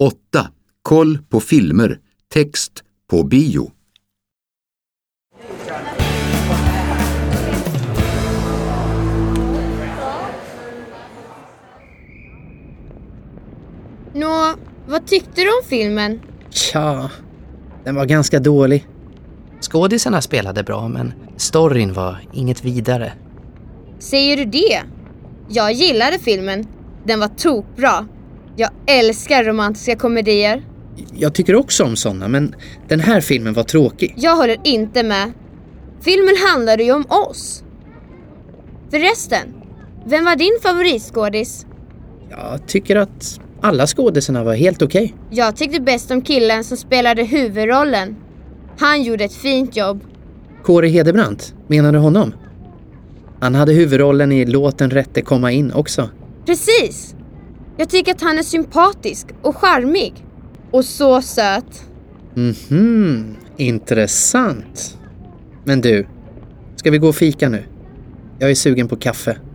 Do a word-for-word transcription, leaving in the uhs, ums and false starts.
åtta. Koll på filmer. Text på bio. Nå, vad tyckte du om filmen? Tja, den var ganska dålig. Skådisarna spelade bra, men storyn var inget vidare. Säger du det? Jag gillade filmen. Den var tokbra. Jag älskar romantiska komedier. Jag tycker också om såna, men den här filmen var tråkig. Jag håller inte med. Filmen handlade ju om oss. Förresten, vem var din favoritskådis? Jag tycker att alla skådisarna var helt okej. Jag tyckte bäst om killen som spelade huvudrollen. Han gjorde ett fint jobb. Kåre Hedebrandt, menar du honom? Han hade huvudrollen i Låten rätte komma in också. Precis. Jag tycker att han är sympatisk och charmig. Och så söt. Mhm, intressant. Men du, ska vi gå och fika nu? Jag är sugen på kaffe.